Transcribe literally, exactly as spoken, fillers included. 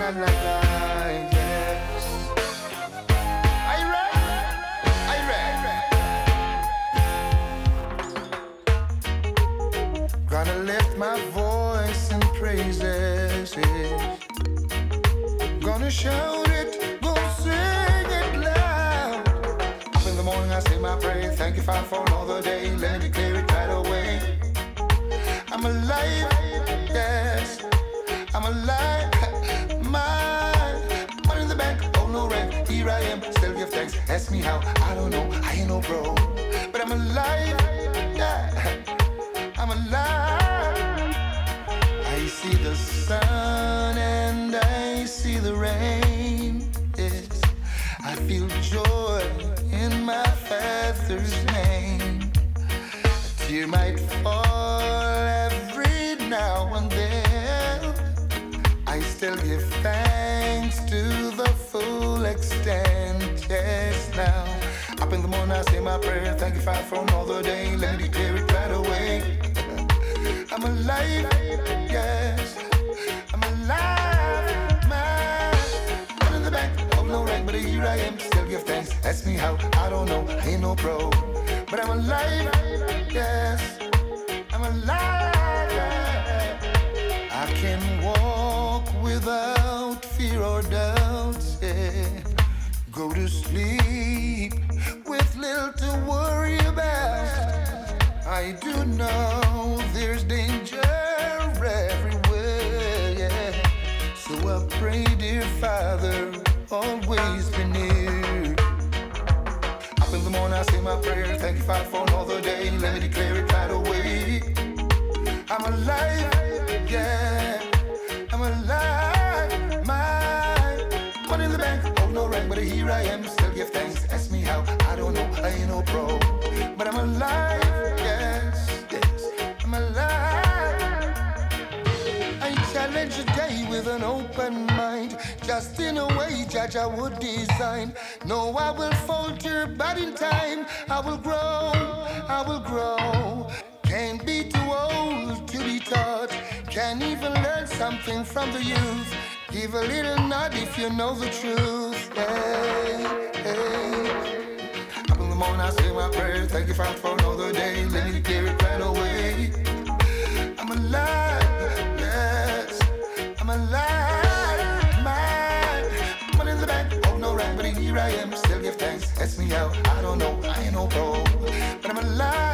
la la la, yes. Are you ready? Are you ready? Gonna lift my voice in praises, yeah. Gonna shout it, gonna sing it loud. Up in the morning I say my prayer, thank you Father for another day. Let me declare it right away. I'm alive, yes, I'm alive. My money in the bank, oh no rent. Here I am, still give thanks. Ask me how, I don't know, I ain't no bro. But I'm alive, yeah, I'm alive. I see the sun and I see the rain, yes. I feel joy in my Father's name. A tear might fall every now and then. I still give thanks to the full extent, yes now. Up in the morning I say my prayer, thank you Father for another day. Let me declare it right away. I'm alive, yes, I'm alive. My money in the bank, oh no rank, but here I am, still give thanks. Ask me how, I don't know, I ain't no pro. But I'm alive, yes, I'm alive. I can walk without fear or doubt, yeah. Go to sleep with little to worry about. I do know there's danger everywhere, yeah. So I pray, dear Father, always be near. Up in the morning I say my prayer, thank you Father for another day. Let me declare it right away. I'm alive, yeah, I'm alive. My money in the bank, oh no rank, but here I am, still give thanks. Ask me how, I don't know, I ain't no pro. But I'm alive, yes, yes, I'm alive. I challenge the day with an open mind, just in a way Judge I would design. No, I will falter, but in time I will grow, I will grow. Can't be too old to be taught, can even learn something from the youth. Give a little nod if you know the truth, hey, hey. Up in the morning I say my prayer, thank you Father for another day. Let me declare it right away. I'm alive, yes, I'm alive. My money in the bank, oh no rank, but here I am, still give thanks. Ask me how, I don't know, I ain't no pro. But I'm alive.